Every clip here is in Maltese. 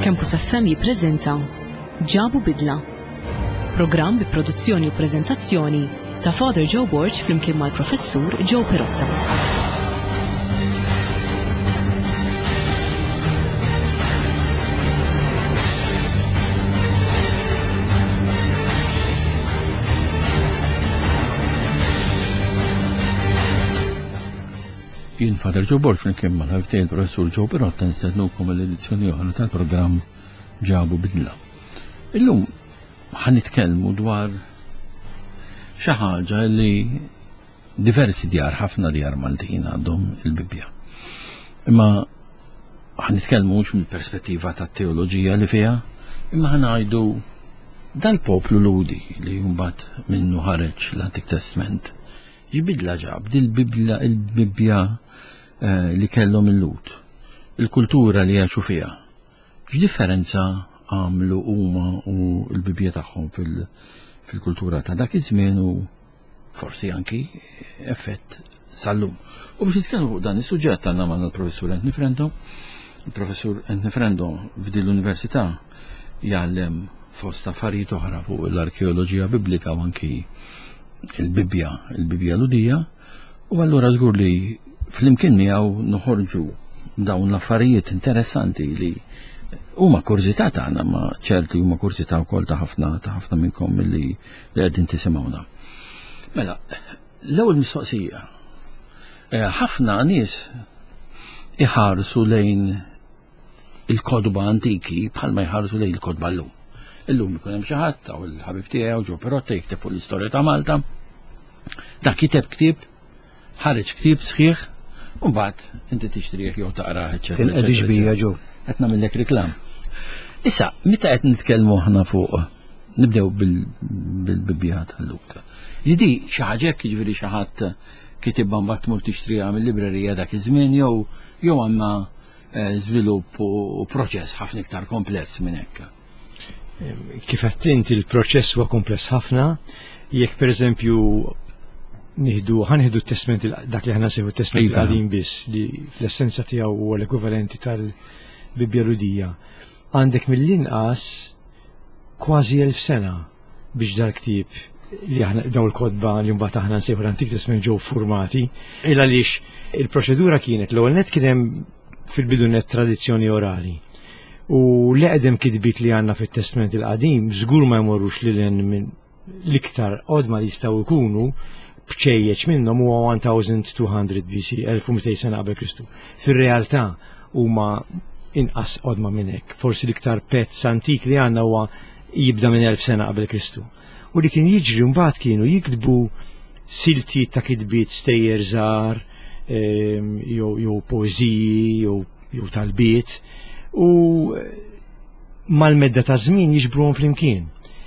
Campus FM jippreżenta Ġabu Bidla, programm bi produzzjoni u preżentazzjoni ta' Father Joe Borg flimkien mal-Professur Joe Pirotta. Jien Father Joe Borg flimkien mal-ħabtejn Professur Joe Pirotta nistednukom l-edizzjoni oħra tal-programm Ġabu Bidla. Illum ħanitkellmu dwar xi ħaġa li diversi djar, ħafna djar Maltin għandhom il-Bibbja. Imma ħanitkellmu mhux mill-perspettiva tat-teoloġija li fiha, imma ħanajdu dal-poplu ludi li mbagħad minnu ħareġ l-Antik Testament. X'bidla ġab il-Bibbja li kellhom il-Lut, il-kultura li għaxu fiha. X'differenza għamlu huma u l-Bibbja tagħhom fil-kultura ta' dak iż-żmien u forsi anki effett sal-lum. U biex nitkellmu fuq dan is-suġġett għandna magħna l-Professur Anthony Frendo. Il-Professur Anthony Frendo f'din l-Università jgħallem fost affarijiet oħra fuq l-arkeoloġija Biblika u anki il-Bibbja Ludija, u allura żgur li fl-imkien miegħu noħorġu dawn l-affarijiet interessanti li huma kurzità tagħna, ma ċerti huma kurzità wkoll ta' ħafna minnkom li qegħdin tisimgħuna. Mela, l-ewwel mistoqsija. Ħafna nies iħarsu lejn il-kodba antiki bħalma jħarsu lejn il-kodba llum. Illum ikun hemm xi ħadd aw il-ħabib tiegħu Joe Pirotta jikteb fuq l-istorja ta' Malta. Dak kiteb ktieb, ħareġ ktieb sħiħ, u mbagħad inti tixtrih jew taqrah eċċetera. Qegħdix bija ġew. Qed nagħmellek riklam. Issa, meta qed nitkellmu aħna fuq, nibdew bil-Bibbja tal-Lut. Jidi xi ħaġa hekk jiġifieri xi ħadd kitibha mbagħad tmur tixtriha mill-librerija dak iż-żmien jew għandna żvilupp u proċess ħafna iktar kompless minn hekk. Kif qed il-proċess huwa kompless ħafna, jekk pereżempju ħanieħdu t-testament dak li ħana seħu t-testament il-qadim biss li fl-essenza tiegħu huwa l-ekwivalenti tal-Bibbja Ludija. Għandek mill-inqas kważi 1000 sena biex dal-ktieb li aħna dawn il-kodba li mbagħad aħna nsejħu l-Antik Testament ġew formati, il għaliex il-proċedura kienet l-ewwel nett kien hemm fil-bidunet tradizzjoni orali. U l-eqdem kitbit li għandna fit-testament il-qadim żgur ma jmorrux lil minn l-iktar qodma li jistgħu jkunu bċejjeċ minnhom huwa 1200 BC, 1200 sena qabel Kristu. Fir-realtà huma inqas qodma minn hekk. Forsi l-iktar pezz antik li għandna huwa jibda minn 1000 sena qabel Kristu. U li kien jiġri mbagħad kienu jikdbu silti ta' kitbiet stejjer żgħar, jew poeżiji, jew talbiet, u mal-medda ta' żmien jiġbruhom flimkien.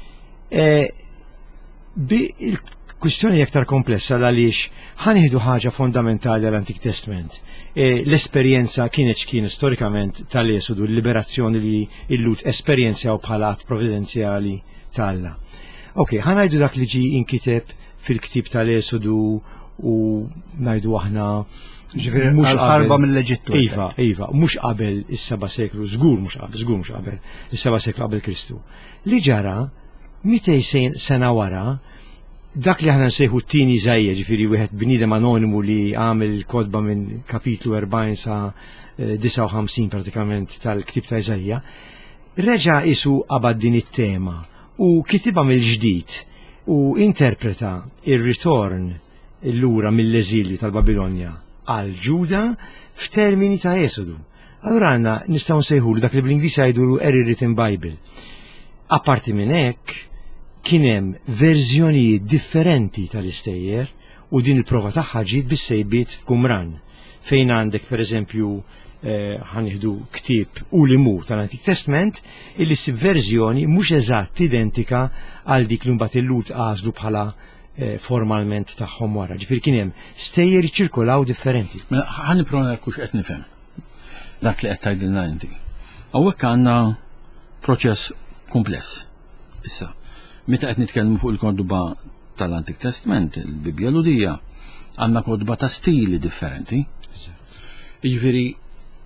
Il-kwistjoni aktar komplessa għaliex ħanieħdu ħaġa fondamentali għall-Antik Testament. L-esperjenza kienet storikament tal-Esodu, l-liberazzjoni li l-Lut esperjenzaw bħala att provvidenzjali tal-Alla. Ok, ħanajdu dak li ġi inkiteb fil-ktib tal-Esodu u najdu aħna mux ħarba mill-Eġittu. Iva, mux qabel is-7 seklu, żgur mux qabel is-7 seklu qabel Kristu. Li ġara 200 sena wara dak li ħana nsejħu t-tieni Iżajja, ġifieri wieħed bniedem anonimu li għamel kodba minn kapitlu 40 sa 59 pratikament tal-ktib ta' Iżajja, reġa' isu qabad din it-tema u kitibha mill-ġdid u interpreta ir-ritorn lura mill-eżilju tal-Babilonja għal Ġuda f'termini ta' Esodu. Allura għandna nistgħu nsejħulu dak li bl-Ingliż jgħidu Early-Written Bible. Apparti minn hekk kien hemm verżjonijiet differenti tal-istejjer u din il-prova tagħha ġiet bis-sejbiet f'Qumran fejn għandek pereżempju ħanieħdu ktieb Ulimu tal-Antik Testament illi s-verżjoni mhux eżatt identika għal dik li mbagħad il-Lut għażlu bħala formalment tagħhom wara. Ġifieri kien hemm stejjer jiċċirkolaw differenti. Mela ħa nipprova kux qed nifhem dak li qed tgħidilna inti. Hawnhekk għandna proċess kompless. Issa, meta qed nitkellmu fuq il-kodba tal-Antik Testament, il-Bibbja Ludija, għandna kodba ta' stili differenti. Jiġifieri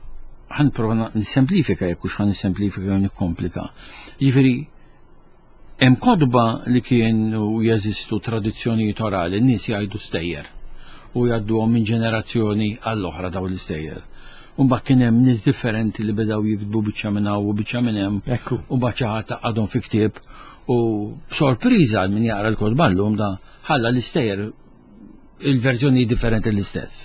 ħanprova nissemplifika jekk hux ħanissemplifika u nikkomplika. Jiġifieri hemm kodba li kienu jeżistu tradizzjonijiet orali, n-nies jgħidu stejjer u jgħadduhom minn ġenerazzjoni għall-oħra daw l-istejjer. U mbagħad kien hemm nies differenti li bedaw jiktbu biċċa minn hawn u biċċa minn hemm u mbagħad xi ħadd taqgħadhom fi ktieb u b'sorpriża min jaqra l-kodba llum da ħalla l-istejjer il-verżjoni differenti l-istess.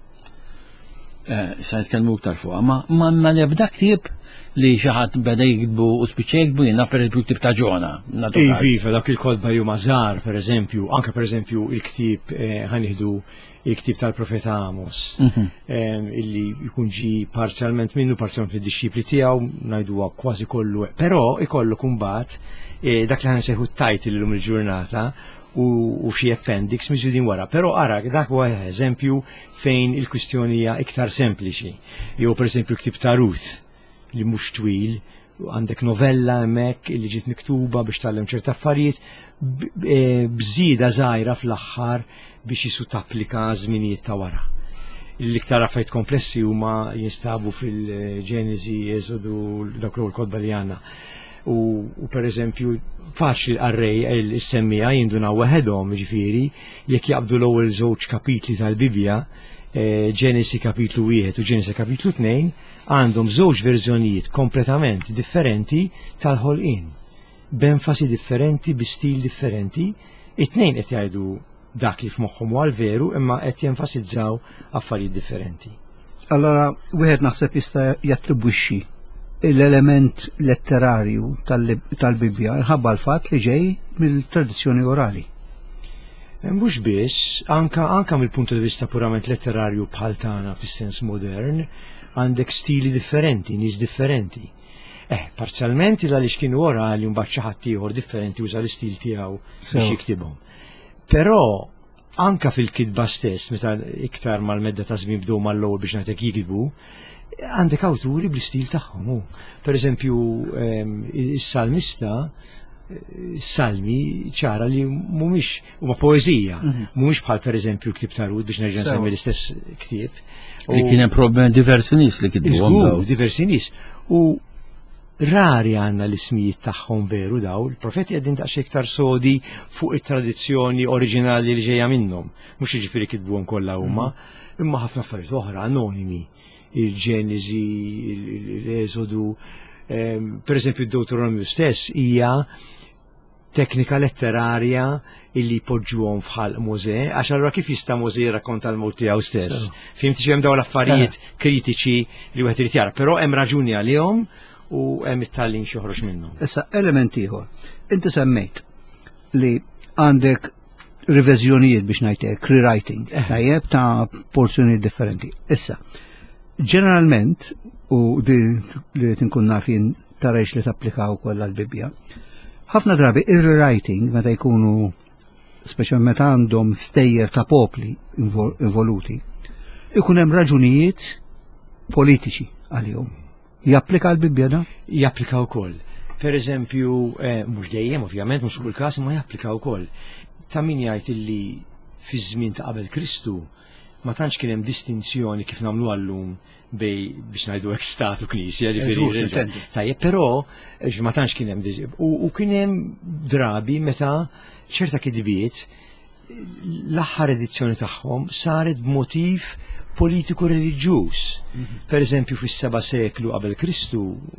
Sa nitkellmu iktar fuqha, ma nebda ktieb li xi ħadd beda jiktbu u spiċċa jiktbu jiena pereżempju ktieb ta' Ġona. Iva, dak il-kodba li huma żgħar, pereżempju, anke pereżempju il-ktieb ħanieħdu il-ktieb tal-Profeta Amos, illi jkun ġi parzjalment minnu, parzjalment mid-disċipli tiegħu, ngħiduha kważi kollu, però ikollu kumbat dak li ħansejħu t-tajtil illum il-ġurnata u xi appendix miġudin wara. Però ara dak huwa eżempju fejn il-kwistjoni hija iktar sempliċi. Jew pereżempju ktieb ta' Ruth li mhux twil, għandek novella hemmhekk li ġiet miktuba biex tgħallem ċerta affarijiet bżieda żgħira fl-aħħar biex jisu tapplika żminijiet ta' wara. L-iktar affarijiet komplessi huma jinstabu fil-Ġenesi, Eżodu, dak l-kodba li għandna. U per eżempju faċli għarrej il-semmija jinduna waħedhom, ġifieri jekk jaqbdu l-ewwel żewġ kapitli tal-Bibja, Ġenesi kapitlu 1 u Ġenesi kapitlu 2, għandhom żewġ verżjonijiet kompletament differenti tal-ħolqien, b'enfasi differenti, bi stil differenti, it-tnejn qed jgħidu dak li f'moħħhom huwa l-veru imma qed jenfasizzaw affarijiet differenti. Allora wieħed naħseb jista' jattribwixxi l-element letterarju tal-Bibja ħabba l-fatt li ġej mill-tradizzjoni orali. Mhux biss, anka mill-punt di vista purament letterarju bħal tagħna fis-sens modern, għandek stili differenti, nies differenti. Parzjalment għaliex kienu orali mbagħad xi ħadd ieħor differenti uża l-istil tiegħu biex jiktibhom. Però anka fil-kitba stess, meta iktar mal-medda ta' żmien bdew mal-ewwel biex ngħidlek jikitbu, għandek awturi bl-istil tagħhom. Per eżempju, is-salmista, salmi ċara li mhumiex huma poeżija, mhumiex bħal per eżempju ktieb ta' Rut biex nerġa' nsemmi l-istess ktieb. Li kien hemm problemi diversi nies li kitbuhom. Diversi nies. U rari għandna l-ismijiet tagħhom veru daw, il-profeti qegħdin daqsxejn iktar sodi fuq it-tradizzjoni oriġinali li ġejja minnhom. Mhux jiġifieri kitbuhom kollha huma, imma ħafna affarijiet oħra anonimi. Il-Ġenesi, l-Eżodu, per eżempju id-Deuteronomju stess hija teknika letterarja illi poġġuhom fħalq Mosè, għax allura kif jista' Mosè jirrakkonta l-mod tiegħu stess. Fimti hemm dawn l-affarijiet kritiċi li wieħed irid jara, però hemm raġuni għalihom u hemm it-tallin xi joħroġ minnhom. Issa element ieħor. Inti semmejt li għandek riveżjonijiet biex ngħidlek rewriting, tajjeb ta' porzjonijiet differenti. Issa, ġeneralment, u li tinkun nafin tarajx li tapplikaw kollha l-Bibja, ħafna drabi ir-rewriting meta jkunu speċjalment meta għandhom stejjer ta' popli involuti, ikun hemm raġunijiet politiċi għalihom. Japplika l-Bibja da? Japplika wkoll. Per eżempju, mhux dejjem ovvjament, mhux kull każ, ma japplika wkoll. Ta' min jgħid illi fi żmien ta' qabel Kristu ma tantx kien hemm distinzjoni kif nagħmlu llum biex ngħidu hekk stat u knisja ġifieri. Tajjeb, però ma tantx kien hemm u kien hemm drabi meta ċerta kidbiet l-aħħar edizzjoni tagħhom saret b'motiv politiku reliġjuż. Per eżempju fis-7 seklu qabel Kristu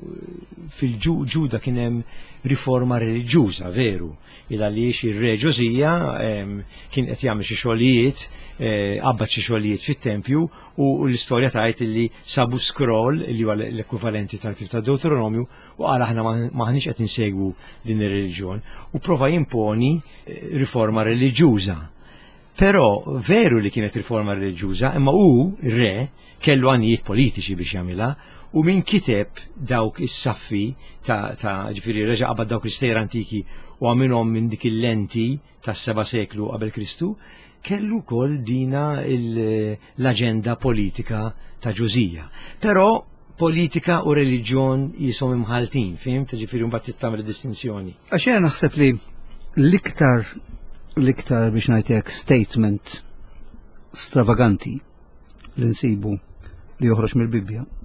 fil-Ġuda kien hemm riforma reliġjuża veru. Il għaliex ir-re Ġosija kien qed jagħmel xi xogħlijiet, qabbad xi xogħlijiet fit-tempju u l-istorja tgħid li sabu scroll li huwa l-ekwivalenti tal-Ktieb ta' Deuteronomju u qal aħna maħniex qed insegwu din ir-reliġjon u prova jimponi riforma reliġjuża. Però veru li kienet riforma reliġjuża, imma ir-re kellu għanijiet politiċi biex jagħmilha u min kiteb dawk is-saffi ta' ġifieri reġa' qabad dawk l-istejjer antiki u għamilhom minn dik il-lenti tas-7 seklu qabel Kristu, kellu wkoll dina l-aġenda politika ta' Ġosija. Però politika u reliġjon jisom imħaltin, fimt? Ġifieri mbagħad tagħmel distinzjoni. Għax jien naħseb li l-iktar biex ngħidlek statement stravaganti li nsibu li joħroġ mill-Bibja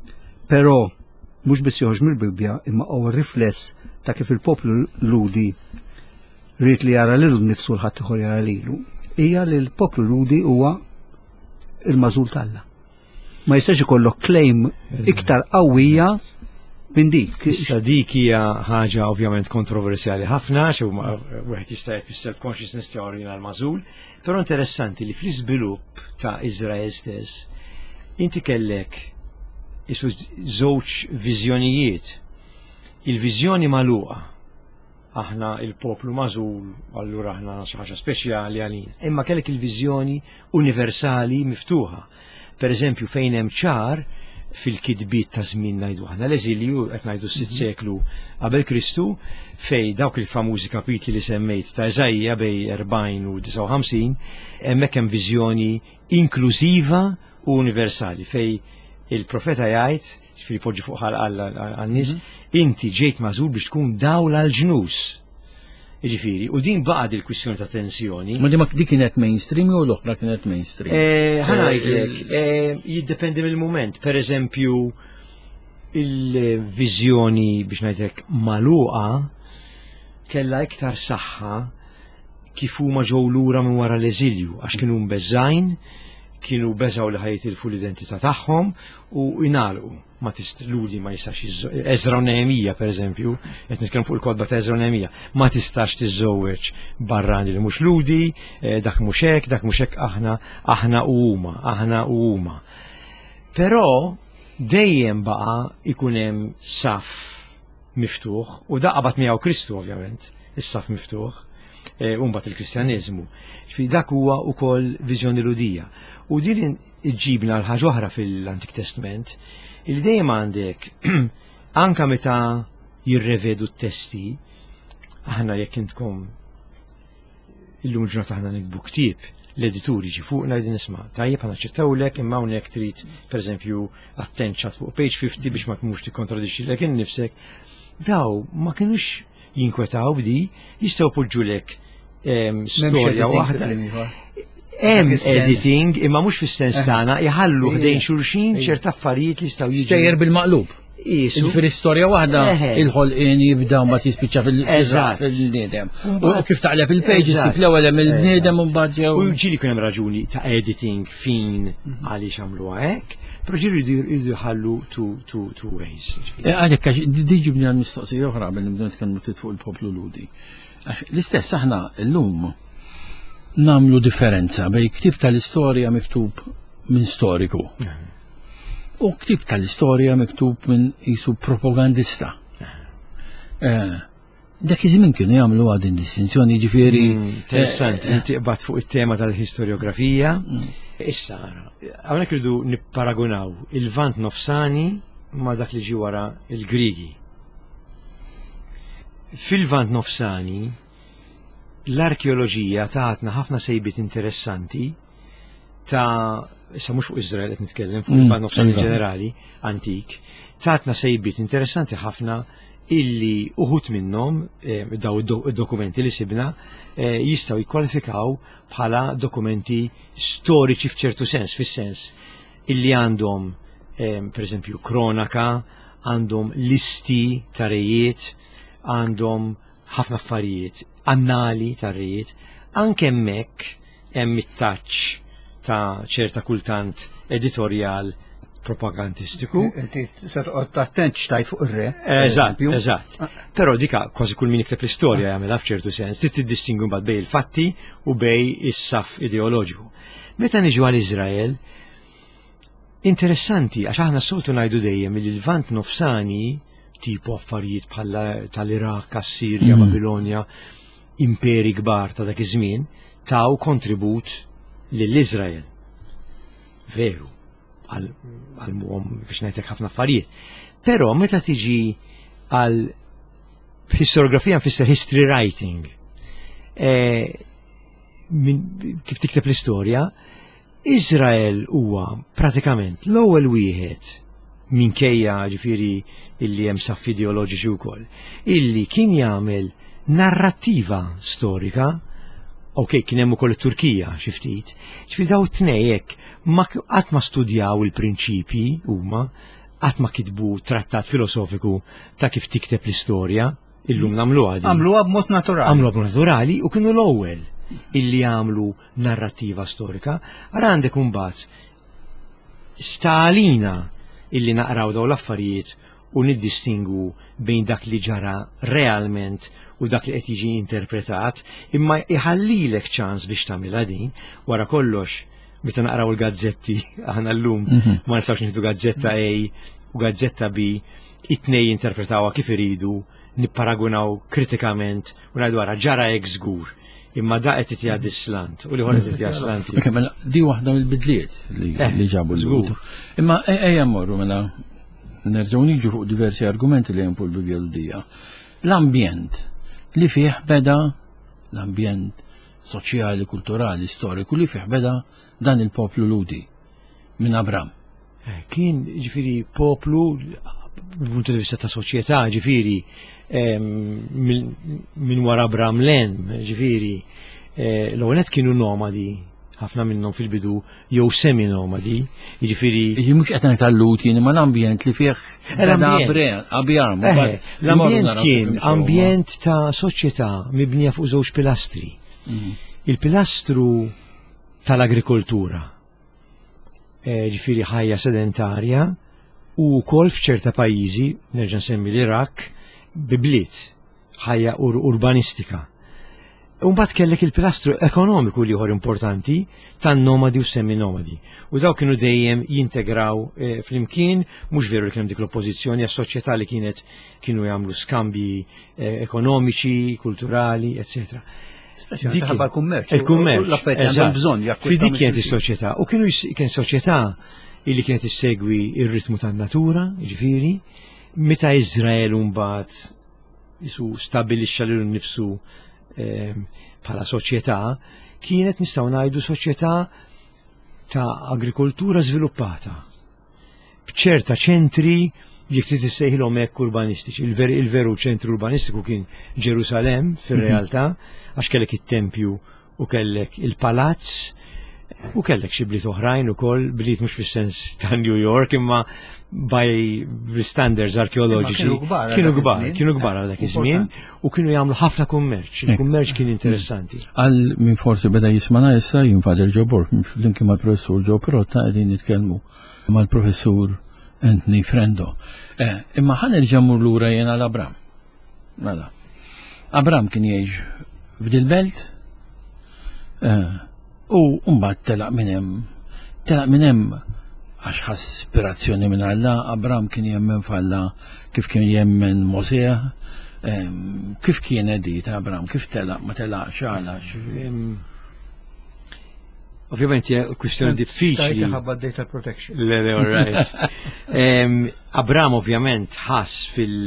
Però mhux biss joħroġ mill-Bibja imma huwa rifless ta' kif il-poplu ludi rrid li jara lilu nnifsu l-ħadd ieħor jara lilu, hija li l-poplu ludi huwa il-mażul tal-Alla. Ma jistax ikollok claim iktar qawwija minn dik. Issa dik hija ħaġa ovvjament kontroversjali ħafna, xew wieħed jista' jgħid fis-self-consciousness teorija l-mażul, però interessanti li fl-iżvilupp ta' Iżrael stess inti kellek isu żewġ viżjonijiet. Il-viżjoni magħluqa aħna il-poplu mażul, allura aħna xi ħaġa speċjali għalina. Imma kellek il-viżjoni universali miftuħa. Per eżempju fejn hemm ċar fil-kidbiet ta' żmien ngħidu aħna l-eżilju qed ngħidu s-sitt seklu qabel Kristu fej dawk il-famużi kapitli li semmejt ta' Eżajja bej 40 u 59 hemmhekk hemm viżjoni inklużiva u universali fej il-profeta jgħid fil poġġi fuq għal-nies inti ġejt mażul biex tkun dawl għal-ġnus. Jiġifieri, u din baqgħet il-kwistjoni ta' tensjoni. Ma di kienet mainstream u l-oħra kienet mainstream? Ħanajdlek, jiddependi mill-mument. Per eżempju, il-viżjoni biex ngħidlek magħluqa kellha iktar saħħa kif huma ġew lura minn wara l-eżilju għax kienu mbeżżajn, kienu beżaw li ħajtilfu l-identità tagħhom u jnalqu. Ma ludi ma jistax Ezra u Nehemija per eżempju, qed nitkellem fuq il-kodba ta' Ezra u Nehemija, ma tistax tiżżewweġ barrani li mhux ludi, dak mhux hekk, aħna u huma. Però dejjem baqa' ikun hemm saf miftuħ u daqabat miegħu Kristu ovvjament, is-saf miftuħ, u mbagħad il-Kristjaneżmu. Dak huwa wkoll viżjoni ludija. U din iġġibna l-ħaġa oħra fil-Antik Testament, il dejjem għandek anka meta jirrevedu t-testi, aħna jekk intkom illum ġurnata aħna nikbu ktieb l-edituri ġi fuqna jgħidin isma' tajjeb ħana ċittawlek imma hawnhekk trid pereżempju attenċat fuq page 50 biex ma tmux tikkontradixxi lek innifsek. Daw ma kinux jinkwetaw bdi jistgħu poġġulek storja waħda. Hemm editing imma mhux fis-sens tagħna jħallu ħdejn xulxin ċert affarijiet li jistgħu jiġu. Stejjer bil-maqlub. Fil-istorja waħda il-ħolqien jibda mbagħad jispiċċa fil-bniedem. U kif taqleb il-page isib l-ewwel hemm il-bniedem u mbagħad jew. U ġieli jkun hemm raġuni ta' editing fin għaliex għamluha hekk, però ġieli jridu jħallu two ways. Għalhekk diġibni għal mistoqsija oħra qabel nibdew nitkellmu fuq il-poplu ludi. L-istess aħna llum namlu differenza bej ktib tal-istorja miktub minn storiku u ktib tal-istorja miktub minn jisu propagandista. Dak iż-żmien kienu jagħmlu din distinzjoni ġifieri. Interessanti, inti qbad fuq it-tema tal-historiografija. Issa hawnhekk irridu nipparagunaw il-Vant Nofsani ma' dak li ġie wara il-Griegi. Fil-Vant Nofsani l-arkeoloġija tatna ħafna sejbiet interessanti ta' issa mhux fuq Iżrael qed nitkellem fuq il-Vant Nofsani ġenerali antik, tatna sejbiet interessanti ħafna illi uħut minnhom daw id-dokumenti li sibna jistgħu jikkwalifikaw bħala dokumenti storiċi f'ċertu sens, fis-sens illi għandhom pereżempju kronaka, għandhom listi ta' rejiet, għandhom ħafna affarijiet, annali ta' rejiet, anke hemmhekk hemm it-taċċ ta' ċerta kultant editorjal propagandistiku. Se toqgħod attent x'taj fuq ir-re. Eżatt. Però dika kważi kull min jikteb l-istorja jagħmilha f'ċertu sens, trid tiddistingwi mbagħad bej il-fatti u bej is-saf ideoloġiku. Meta niġu għal Iżrael, interessanti għax aħna soltu ngħidu dejjem li l-Vant Nofsani tipu affarijiet bħala tal-Iraq, Assirja, Babilonja, imperi kbar ta' dak iż-żmien taw kontribut lill-Iżrael. Veru, għal-muhom biex ngħidlek ħafna affarijiet. Però meta tiġi għal historiografija nfisser history writing, kif tikteb l-istorja, Iżrael huwa pratikament l-ewwel wieħed minkejja ġifieri illi hemm saff ideoloġiċi wkoll, illi kien jagħmel narrattiva storika, kien hemm ukoll it-Turkija xi ftit, ġifieri daw it-tnejn hekk qatt ma studjaw il-prinċipji huma, qatt ma kitbu trattat filosofiku ta' kif tikteb l-istorja, illum nagħmluha din. Għamluha b'mod naturali. Għamluha b'mod naturali u kienu l-ewwel illi għamlu narrattiva storika. Ara għandek imbagħad Stalina illi naqraw daw l-affarijiet u niddistingu bejn dak li ġara realment u dak li qed jiġi interpretat, imma iħallilek ċans biex tagħmilha din. Wara kollox, meta naqraw il-gazzetti aħna llum ma nistgħux nieħdu gazzetta A u gazzetta B, it-tnejn jinterpretawha kif iridu, nipparagunaw kritikament u ngħidu wara ġara hekk żgur. Imma da qed titjgħid slant u li ħoret titjgħid slant. Mela di waħda mill-bidliet li ġabu l-żgur. Imma ejja mmorru mela nerġgħu niġu fuq diversi argumenti li hemm fuq il-biblioloġija. L-ambjent li fih beda l-ambjent soċjali, kulturali, storiku li fih beda dan il-poplu ludi minn Abram. Kien ġifieri poplu punto di vista ta' soċjetà, ġifieri minn wara Abram len, ġifieri l-ewwel kienu nomadi, ħafna minnhom fil-bidu jew semi-nomadi, jiġifieri. Mhux qed ngħid tal-luti, imma l-ambjent li fih Abram. L-ambjent kien ambjent ta' soċjetà mibnija fuq żewġ pilastri. Il-pilastru tal-agrikoltura, ġifieri ħajja sedentarja, u wkoll f'ċerta pajjiżi, nerġa' nsemmi l-Irak, bibliet, ħajja urbanistika. Mbagħad kellek il-pilastru ekonomiku li ieħor importanti tan-nomadi u semi-nomadi. U daw kienu dejjem jintegraw flimkien, mhux veru li kien dik l-oppożizzjoni għas-soċjetà li kienu jagħmlu skambji ekonomiċi, kulturali, eċetera. Il-kummerċ. Il-kummerċ. Dik kienet is-soċjetà. U kien soċjetà illi kienet issegwi ir-ritmu tan-natura, ġifieri, meta Iżrael mbagħad isu stabbilixxa lilu nnifsu bħala soċjetà, kienet nistgħu ngħidu soċjetà ta' agrikoltura żviluppata. B'ċerta ċentri jekk trid issejħilhom hekk urbanistiċi. Il-veru ċentru urbanistiku kien Ġerusalemm fir-realtà, għax kellek it-tempju u kellek il-palazz u kellek xi bliet oħrajn ukoll, bliet mhux fis-sens ta' New York, imma by standards arkeoloġiċi kienu kbar għal dak iż-żmien u kienu jagħmlu ħafna kummerċ. Il-kummerċ kien interessanti. Għal min forsi beda jismana issa jien Fader Joe Bork flimkien mal-professur Joe Perotta qegħdin nitkellmu mal-professur Anthony Frendo. Imma ħanerġa' mmur lura jien għal Abram. Mela. Abram kien jgħix f'dil belt u mbagħad telaq minn hemm għax ħass ispirazzjoni minn Alla. Abram kien jemmen f'Alla kif kien jemmen Mosè. Kif kien di ta' Abram, kif telaq ma telaqx għalax? Ovvjament hija kwistjoni diffiċli. Ħabba data protection. Abram ovvjament ħass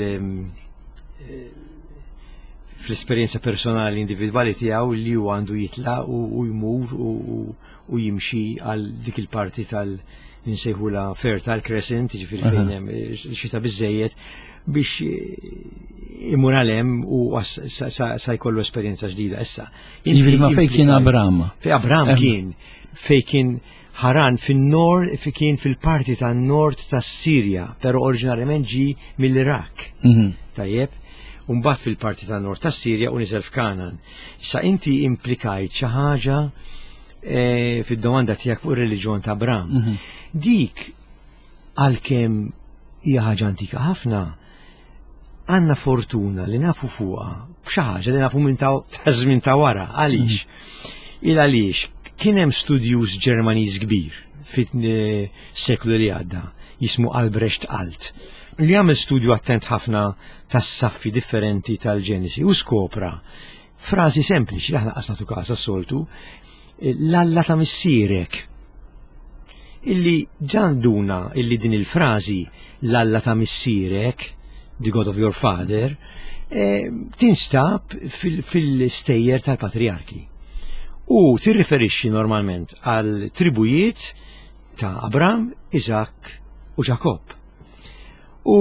fl-esperjenza personali individwali tiegħu li huwa għandu jitlaq u jmur u jimxi għal dik il-parti ninsejħula Fertile Crescent, ġifieri fejn hemm xita biżejjed biex imur għalhem u sa jkollu esperjenza ġdida issa. Ma fejn kien Abram? Fejn Abram kien fejn ħaran fin-nord, kien fil-parti tan-nord tas-Sirja, però oriġinarjament ġi mill-Irak. Tajjeb? Mbagħad fil-parti tan-nord tas-Sirja u niżel f'Kanan. Issa inti implikajt xi ħaġa fid-domanda tiegħek fuq ir-reliġjon ta' Abram. Dik għalkemm hija ħaġa antika ħafna, għandna fortuna li nafu fuqha b'xi ħaġa li nafu minn ta' żmien ta' wara. Għaliex kien hemm studjuż Ġermaniż kbir fit-seklu li għadda jismu Albrecht Alt li għamel studju attent ħafna tas-saffi differenti tal-Ġenesi u skopra frażi sempliċi li aħna qasnatu każ as-soltu l-Alla ta' missierek. Illi ġanduna illi din il-frażi l-Alla ta' missierek, the God of your father, tinstab fil-stejjer tal-patriarki. U tirriferixxi normalment għal tribujiet ta' Abram, Isaac u Ġakob. U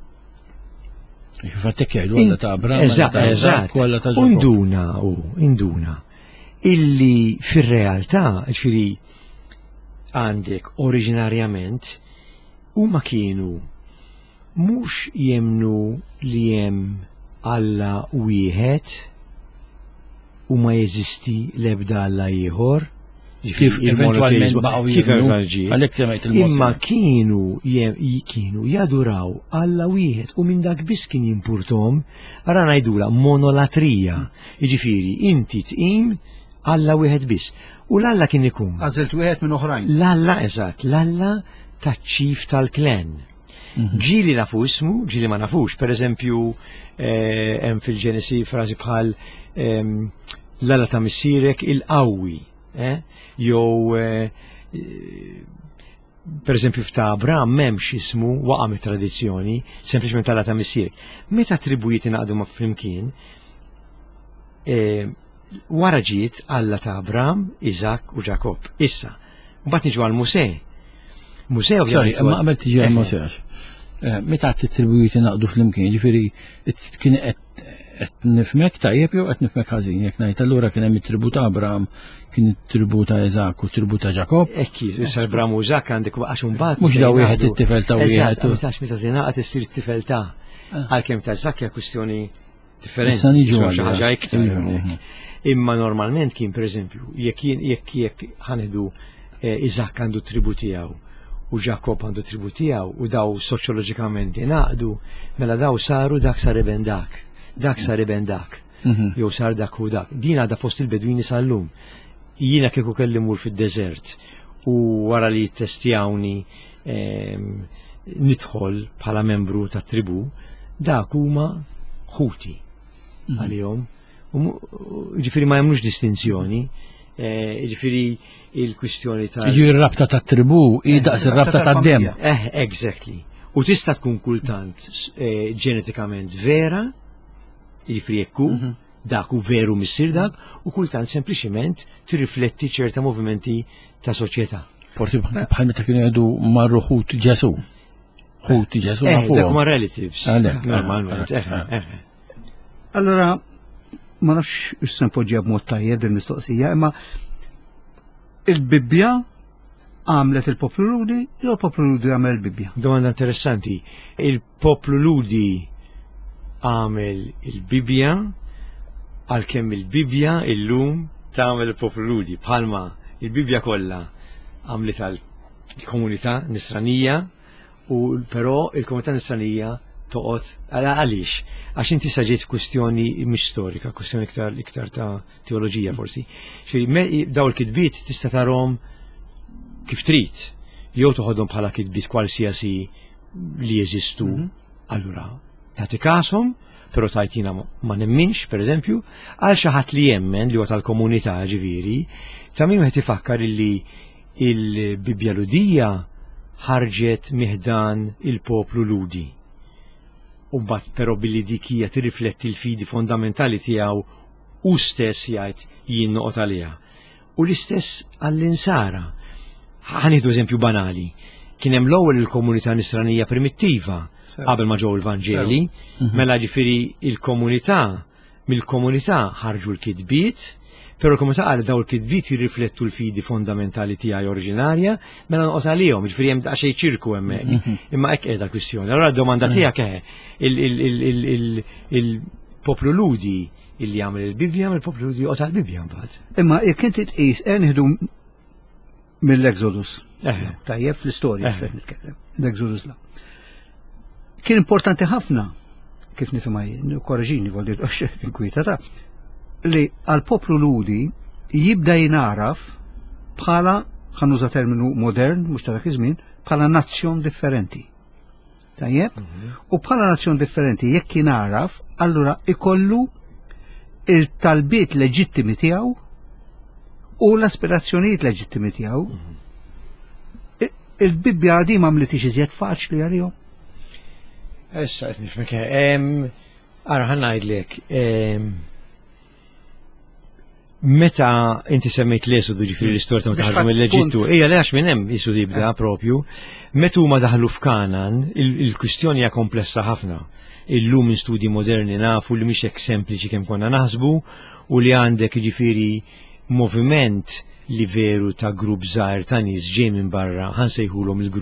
Fatek jgħidu għalla ta' Abram, għalla ta' Ġakob. Induna illi fir-realtà ġifieri għandek oriġinarjament huma kienu mhux jemnu li hemm Alla wieħed u ma jeżisti l-ebda Alla ieħor. Kif eventualment baqgħu jemnu għalhekk semmejt il-Mosè. Imma kienu jaduraw Alla wieħed u minn dak biss kien jimpurtom ara ngħidula monolatrija. Jiġifieri inti tqim Alla wieħed biss. U l-Alla kien ikun. Għażilt wieħed minn oħrajn. L-Alla eżatt, l-Alla taċ-ċif tal-klen. Ġili nafu ismu, ġili ma nafux. Per eżempju, hemm fil-Ġenesi frażi bħal l-Alla ta' missierek il-qawwi. Jew per eżempju f'ta' Abraham m'hemmx ismu waqa' mit-tradizzjoni, sempliċement Alla ta' missierek. Meta tribujiet ingħaqdu ma' flimkien, wara ġiet Alla ta' Abraham, Iżak u Ġakob. Issa, mbagħad niġu għal Musè. Musè Sorry, ma qabel tiġi għal Musè. Meta t-tribujiet ingħaqdu flimkien, ġifieri kien qed nifmek tajjeb jew qed nifmek ħażin jekk ngħid allura kien hemm it-tribu ta' Abraham, kien it-tribu ta' Iżak u t-tribu ta' Ġakob. Ekki, issa Abraham u Iżak għandek għax imbagħad. Mhux da wieħed it-tifel ta' wieħed. Meta żingħaqad issir it-tifel ta' għalkemm ta' Iżak hija kwistjoni differenti. Issa niġu xi ħaġa iktar. Imma normalment kien pereżempju jekk ħanedu Iżak għandu tribu tiegħu u Ġakob għandu tribu tiegħu u daw soċjoloġikament ingħaqdu, mela daw saru dak sar iben dak. Dak sar iben dak. Jew sar dak u dak. Din għadha fost il-Bedwini sal-lum. Jiena kieku kelli mur fid-deżert u wara li testjawni nidħol bħala membru tat tribu, dak huma ħuti għalihom. Ġifieri ma jagħmlux distinzjoni, ġifieri il-kwistjoni ta' ir-rabta tat-tribu daqs ir-rabta tad-dem. Exactly. U tista' tkun kultant ġenetikament vera, jiġifieri jekku dak u veru missier dak, u kultant sempliċement tirrifletti ċerta movimenti ta' soċjetà. Forsi bħal meta kienu jgħidu marru ħut Ġesu. Ħut Ġesu nafu. Dak ma' relatives. Normalment. Allora, ma nafx is-sempoġġija b'mod tajjeb din mistoqsija, imma il-Bibbja għamlet il-poplu ludi jew il-poplu ludi għamel il-Bibbja? Domanda interessanti. Il-poplu ludi għamel il-Bibbja għalkemm il-Bibbja illum tagħmel il-poplu ludi bħalma il-Bibbja kollha għamlet għall-komunità nisranija u però il-komunità nisranija toqgħod għaliex għax inti saġejt kwestjoni mhix storika, kwestjoni iktar ta' teoloġija forsi. Daw il-kitbiet tista' tarhom kif trid, jew toħodhom bħala kitbiet kwalsiasi li jeżistu, allura tagħti każhom, però tajtina ma nemminx, pereżempju, għal xi ħadd li jemmen li huwa tal-komunità ġifieri, ta' min wieħed ifakkar illi il-Bibbja Ludija ħarġet miħdan il-poplu ludi. U mbagħad però billi dik hija tirrifletti l-fidi fondamentali tiegħu u stess jgħid jien noqgħod għaliha. U l-istess għall-insara. Ħanieħdu eżempju banali. Kien hemm l-ewwel il-komunità nisranija primittiva qabel ma ġew il-Vanġeli, mela ġifieri il-komunità mill-komunità ħarġu l-kitbiet, però l-komunità qal daw il-kitbiet jirriflettu l-fidi fondamentali tiegħi oriġinarja, mela noqgħod għalihom, ġifieri hemm daqsxejn ċirku hemmhekk. Imma hekk qiegħda l-kwistjoni. Allura d-domanda tiegħek il-poplu ludi illi jagħmel il-Bibbja jagħmel il-poplu ludi qod għall-Bibbja mbagħad. Imma jekk inti tqis nieħdu mill-Exodus. Tajjeb fl-istorja se nitkellem. L-Exodus la. Kien importanti ħafna kif nifhimha jien, korreġini volli inkwita ta' li għal-poplu ludi jibda jinaraf bħala, ħanuża terminu modern, mhux ta' dak iż-żmien, bħala nazzjon differenti. Tajjeb? U bħala nazzjon differenti jekk jinaraf, allura ikollu il-talbiet leġittimi tiegħu u l-aspirazzjonijiet leġittimi tiegħu. Il-Bibbja di m'għamlitix iżjed faċli għalihom. Issa qed nifhmek. Ara ħanajdlek. Meta inti semmejt l-Esodu ġifieri l-istorja ta' ħarġu mill-Eġittu, hija għax minn hemm jisu jibda propju, meta huma daħlu f'Kanan, il-kwistjoni hija komplessa ħafna. Illum minn studji moderni nafu li mhix hekk sempliċi kemm konna naħsbu u li għandek ġifieri moviment li veru ta' grupp żgħar ta' nies ġej minn barra ħansejħulhom il-grupp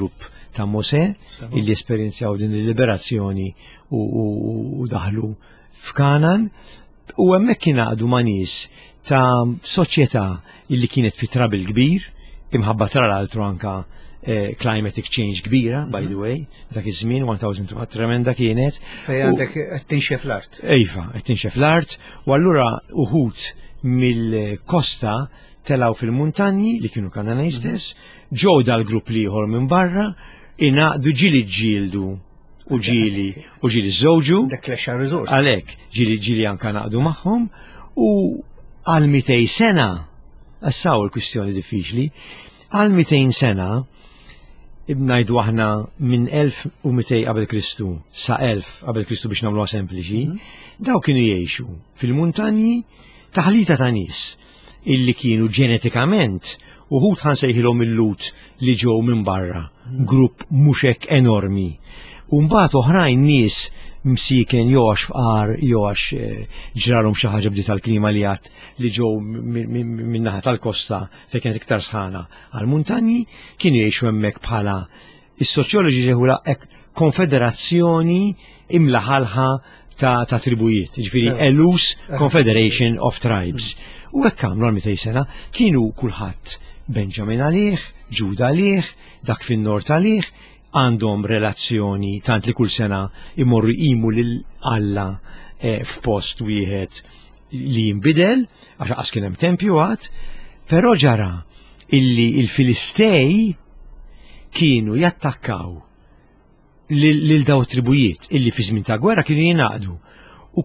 ta' Mosè illi esperjenzaw din il-liberazzjoni u daħlu f'Kanan u hemmhekk ingħaqdu ma' nies ta' soċjetà illi kienet fi trabil kbir, imħabba tra l-altru anka climatic change kbira, by the way, dak iż-żmien 1000 tremenda kienet. Fej għandek qed tinxef l-art. Iva, qed tinxef l-art, u allura uħud mill-kosta telaw fil-muntanji li kienu Kananej stess, ġew dal-grupp liħor minn barra, inaqdu ġili ġildu u ġili żewġu. The Clash of Resources. Għalhekk ġili anka naqdu magħhom u għal 200 sena, assaw il-kwistjoni diffiċli, għal 200 sena ibnajdu aħna minn 1200 qabel Kristu sa 1000 qabel Kristu biex nagħmluha sempliċi, daw kienu jgħixu fil-muntanji taħlita ta' nies illi kienu ġenetikament uħud ħansejħilhom il-lut li ġew minn barra, grupp mhux hekk enormi. U mbagħad oħrajn nies msiken jew għax fqar jew għax ġralhom xi ħaġa bdiet tal-klima li għad li ġew minn naħa tal-kosta fejn kienet iktar sħana għall-muntanji kienu jgħixu hemmhekk bħala is-soċjoloġi ġeħula hekk konfederazzjoni imlaħalħa ta' tribujiet, ġifieri elus Confederation of Tribes. U hekk għamlu għal 200 sena kienu kulħadd Benjamin għalih, Ġuda għalih, dak fin-nord għalih, għandhom relazzjoni tant li kull sena imorru imu lil Alla f'post wieħed li jinbidel għax kien hemm tempju għad, però ġara illi il-Filistej kienu jattakkaw lil daw tribujiet illi fi żmien ta' gwerra kienu jingħaqdu u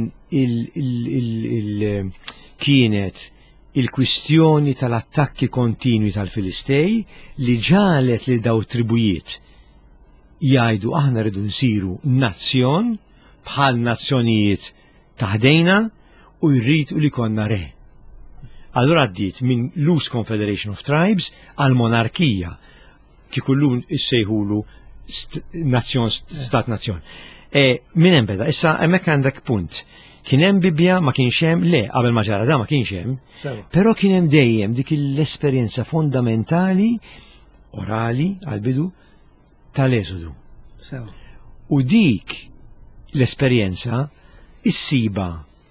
kienet il-kwistjoni tal-attakki kontinwi tal-Filistej li ġalet lil daw tribujiet jgħidu aħna rridu nsiru nazzjon bħal nazzjonijiet taħdejna u jridu li konna re. Allura għaddiet minn Loose Confederation of Tribes għal monarkija kikullum issejħulu stat nazzjon. Min hemm beda, issa hemmhekk għandek punt. Kien hemm Bibja ma kienx hemm, le, qabel ma ġara da ma kienx hemm, però kien hemm dejjem dik l-esperjenza fondamentali orali għal-bidu tal-Eżodu. U dik l-esperjenza issiba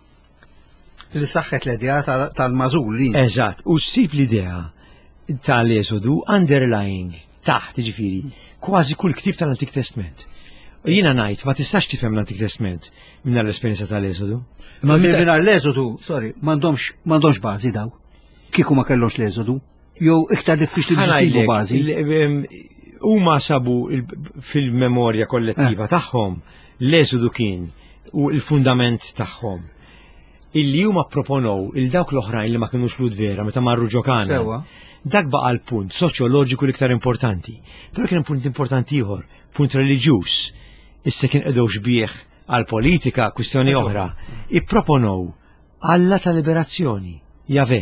li saħħet l-idea tal-mażul li. Eżatt, u ssib l-idea tal-Eżodu underlying taħt, ġifieri, kważi kull ktib tal-Antik Testament. Jiena ngħid ma tistax tifhem l-Antik Testament minn l-esperjenza tal-Eżodu. Ma minn l-Eżodu, sorry, m'għandhomx bażi daw. Kieku ma kellhomx l-Eżodu, jew iktar diffiċli biex isibu bażi. Huma sabu fil-memorja kollettiva tagħhom l-Eżodu kien u l-fundament tagħhom. Illi huma proponow il-dawk l-oħrajn li ma kinux lud vera meta marru ġokana. Dak baqa l-punt soċjoloġiku l-iktar importanti. Però kien punt importanti ieħor, punt reliġjuż. Issa kien qedew xbieħ għal politika, kwistjoni oħra. Ipproponow Alla ta' liberazzjoni, Jave,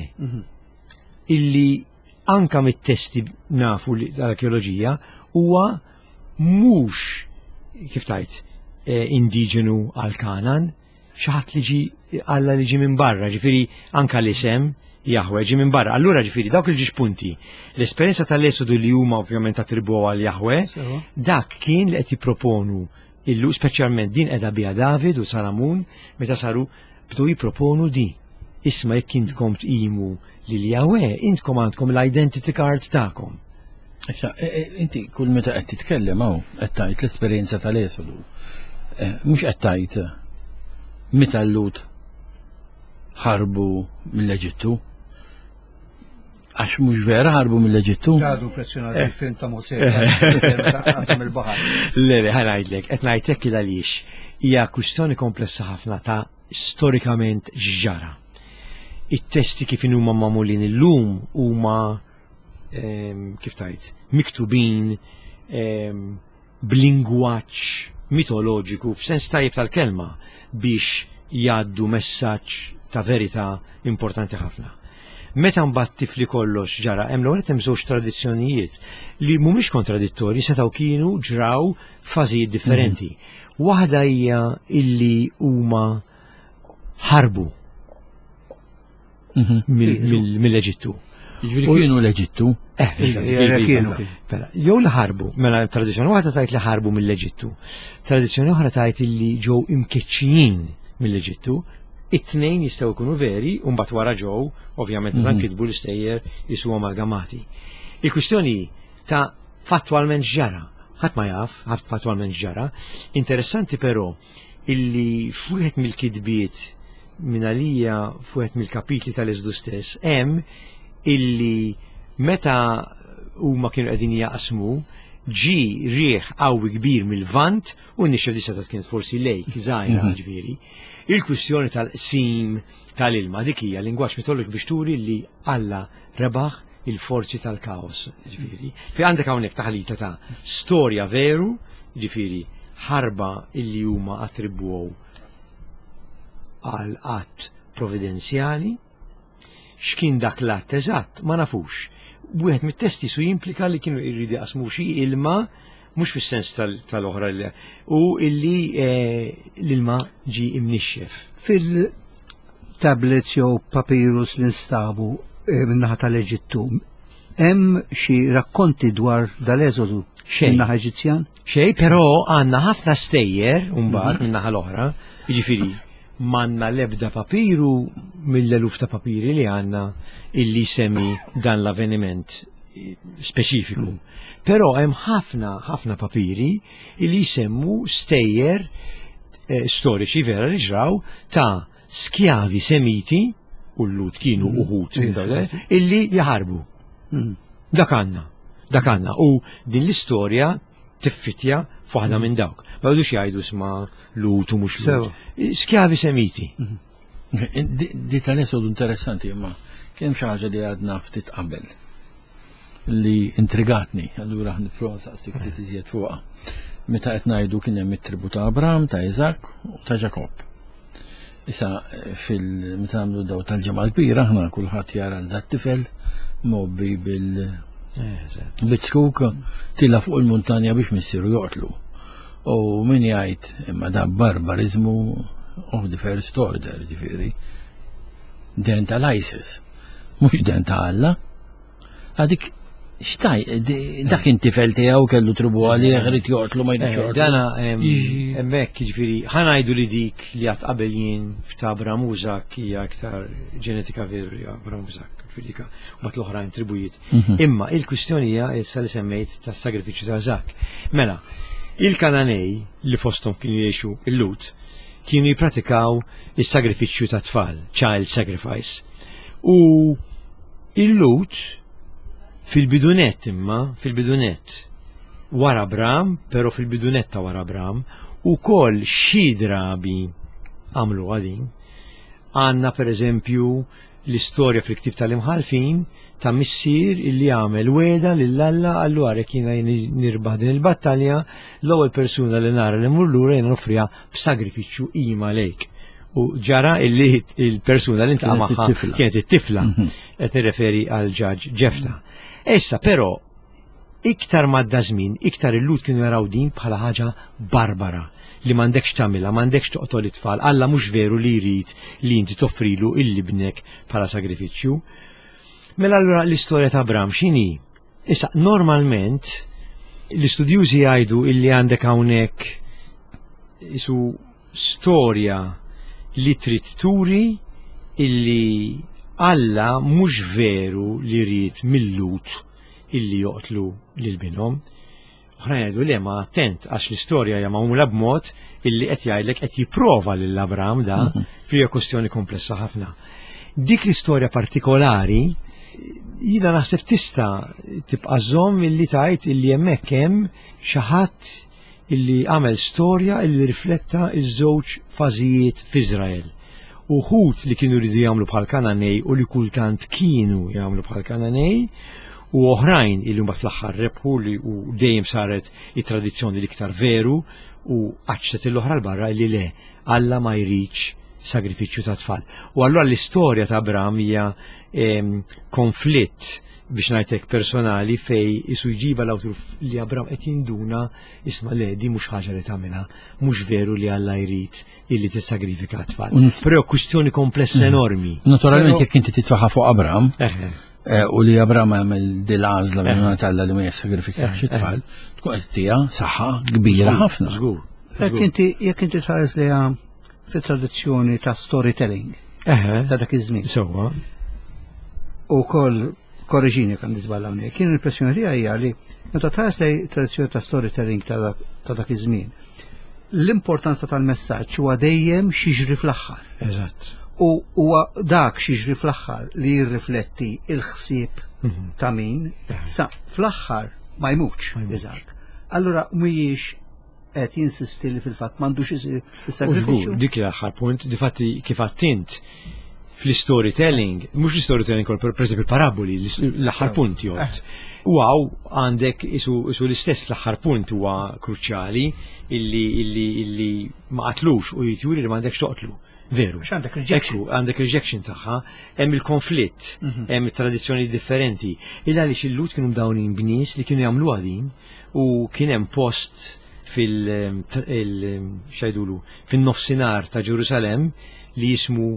illi anka mit-testi nafu l-arkeoloġija huwa mhux kif tajt indiġenu għal Kanan, xi ħadd li ġi Alla li ġi minn barra, ġifieri anka l-isem Jahwe ġi minn barra. Allura ġifieri dawk il-ġiex punti. L-esperjenza tal-Esodu li huma ovvjament attribuw għal Jahwe, dak kien li qed jipproponu illu speċjalment din qiegħda biha David u Salamun meta saru bdew jipproponu di. Isma' jekk intkom tqimu lil Jahwe, intkom għandkom l-identity card tagħkom. Issa, inti kull meta qed titkellem hawn qed tgħid l-esperjenza tal-Esodu. Mhux qed tgħid meta l-Lut ħarbu mill-Eġittu. Għax mhux vera ħarbu mill-Eġittu. Għadu impressjonati il-film ta' Mosè qasam il-baħar. Le, ħanajdlek, qed ngħidlek kien għaliex hija kwistjoni komplessa ħafna ta' storikament x'ġara. It-testi kif huma magħmulin illum huma kif tajt, miktubin b'lingwaġġ mitoloġiku f'sens tajjeb tal-kelma biex jgħaddu messaġġ ta' verità importanti ħafna. Meta mbagħad tifli kollox ġara hemm l-ewwel hemm żewġ tradizzjonijiet li mhumiex kontradittorji setgħu kienu ġraw fażijiet differenti. Waħda hija illi huma ħarbu mill-Eġittu. Jiġifieri kienu l-Eġittu? Jew li ħarbu, mela tradizzjoni waħda tajt li ħarbu mill-Eġittu. Tradizzjoni oħra tajt li ġew imkeċċijin mill-Eġittu, it-tnejn jistgħu jkunu veri, u mbagħad wara ġew, ovvjament dan kitbu l-istejjer jisu amalgamati. Il-kwistjoni ta' fattwalment ġara, ħadd ma jaf, fattwalment ġara, interessanti però illi f'wieħed mill-kitbiet minn għalija f'wieħed mill-kapitli tal-Eżdu stess hemm illi meta huma kienu qegħdin jaqsmu ġi rieħ qawwi kbir mill-vant u n-nixxef disa kienet forsi lejk żgħira ġifieri. Il-kwistjoni tal-qsim tal-ilma dik hija lingwaġġ mitoloġiku biex turi li Alla rebaħ il-forzi tal-kaos ġifieri. Fi għandek hawnhekk taħlita ta' storja veru, ġifieri ħarba illi huma attribwew għal qatt providenzjali, x'kien dak l-att eżatt ma nafux. Wieħed mit-testi su jimplika li kienu jridu jaqsmu xi ilma mhux fis-sens tal-oħra u illi l-ilma ġi imnixxef. Fil-tablets jew papyrus li nstabu min-naħa tal-Eġittu hemm xi rakkonti dwar dal-Eżodu min-naħa Eġizzjan? Xejn, però għandna ħafna stejjer mbagħad min-naħa l-oħra, jiġifieri m'għandna l-ebda papiru mill-eluf ta' papiri li għandna illi semmi dan l-avveniment speċifiku. Però hemm ħafna papiri illi jsemmu stejjer storiċi vera li ġraw ta' skjavi semiti u l-lut kienu uħut illi jaħarbu. Dak għandna. U din l-istorja tiffitja f'waħda minn dawk. Ma għadux jgħidu sma lut u mhux lut. Skjavi semiti. Di tal-Eżodu interessanti, imma kien xi ħaġa li għadna ftit qabel li intrigatni, allura nipprova saqsik ftit iżjed fuqha. Meta qed ngħidu kien hemm it-tribu ta' Abraham, ta' Iżak u ta' Ġakob. Issa meta nagħmlu daw tal-ġimgħa l-kbira aħna kulħadd jara l-tifel mobbi bil-biċkuk tilla fuq il-muntanja biex missieru joqtlu. U min jgħid imma da barbarizmu of the first order, ġifieri. Den tal-ISIS, mhux den ta' Alla. Għadik xtaj, dak intifel tiegħu kellu tribu għalih rid joqtlu ma jdux joqtlu. Dana hemmhekk jiġifieri ħanajdu li dik li għad qabel jien ta' Abraham Użak hija aktar ġenetika veru Abraham Użak fil-dika u mat l-oħrajn tribujiet. Imma il-kwistjoni hija issa li semmejt tas-sagrifiċċju ta' Żak. Mela, il-Kananej li fosthom kienu jgħixu il-Lut kienu jippratikaw is-sagrifiċċju ta' tfal, child sacrifice. U il-Lut fil-bidunet wara Abraham, pero fil-bidunet ta' wara Abraham, u kol xi drabi għamlu għadin, għanna per eżempju l-istorja fil-ktib tal-imħalfin ta' missier illi għamel weda lill-Alla għallu għarek jina nirbaħ din il-battalja, l-ewwel persuna li nara li murlura jina nofrija b'sagrifiċċju ima lejk. U ġara illi il-persuna li intaqa' magħha kienet it-tifla, qed nirreferi għal ġaġġ Ġefta. Issa però iktar madda żmien, iktar il-Lut kienu jaraw din bħala ħaġa barbara li m'għandekx tagħmilha, m'għandekx toqtol it-tfal, Alla mhux veru li jrid li inti toffrilu il-libnek bħala sagrifiċċju. Mela allura l-istorja ta' Abraham x'inhi? Issa normalment l-istudjużi jgħidu illi għandek hawnhekk isu storja li trid turi illi Alla mhux veru li jrid mill-Lut illi joqtlu lil binhom. Oħrajn jgħidu le ma attent għax l-istorja hija magħmula b'mod illi qed jgħidlek qed jipprova lil Abraham da fija kwestjoni komplessa ħafna. Dik l-istorja partikolari jiena naħseb tista' tibqa' żomm illi tgħid illi hemmhekk hemm xi ħadd illi għamel storja illi rifletta iż-żewġ fażijiet f'Iżrael. Uħud li kienu jridu jagħmlu bħal Kananej u li kultant kienu jagħmlu bħal Kananej, u oħrajn illi mbagħad fl-aħħar rebħu li u dejjem saret it-tradizzjoni l-iktar veru u qaċċet l-oħra l-barra li le Alla ma jridx sagrifiċċju ta' tfal. U allura l-istorja ta' Abraham hija konflitt biex ngħidlek personali fej isu jġiba l-awtur li Abraham qed jinduna isma' le di mhux ħaġa li tagħmilha, mhux veru li Alla jrid illi tissagrifika t-tfal. Però kwistjoni komplessa enormi. Naturalment jekk inti titfaħħa fuq Abraham, u li Abram għamel dil-għażla minn Talla li ma jissagrifikax it-tfal, tkun qed tija saħħa kbira ħafna. Żgur. Jekk inti tħares li fit-tradizzjoni ta' storytelling ta' dak iż-żmien. Sewwa. Ukoll korreġini kan niżballa hawnhekk. Kien l-impressjoni tiegħi hija li meta tħares li tradizzjoni ta' storytelling ta' dak iż-żmien, l-importanza tal-messaġġ huwa dejjem xiġri fl-aħħar. Eżatt. U huwa dak xiġri fl-aħħar li jirrifletti il-ħsieb ta' min sa fl-aħħar ma jmutx Iżak. Allura mhijiex qed jinsisti li fil-fatt m'għandux isir is-sagrifiċċju. Dik l-aħħar punt, difatti kif attint fl-storytelling, mhux l-storytelling kol pereżempju il-paraboli, l-aħħar punt jgħod. Wow, għandek isu l-istess l-aħħar punt huwa kruċjali illi ma qatlux u jitjuri li m'għandekx toqtlu. Veru. Għandek rejection. Għandek rejection tagħha, hemm il-konflitt, hemm tradizzjoni differenti. Illa li xillut kienu mdawnin bnies li kienu jagħmlu din u kien hemm post fin-nofsinhar ta' Ġerusalem li jismu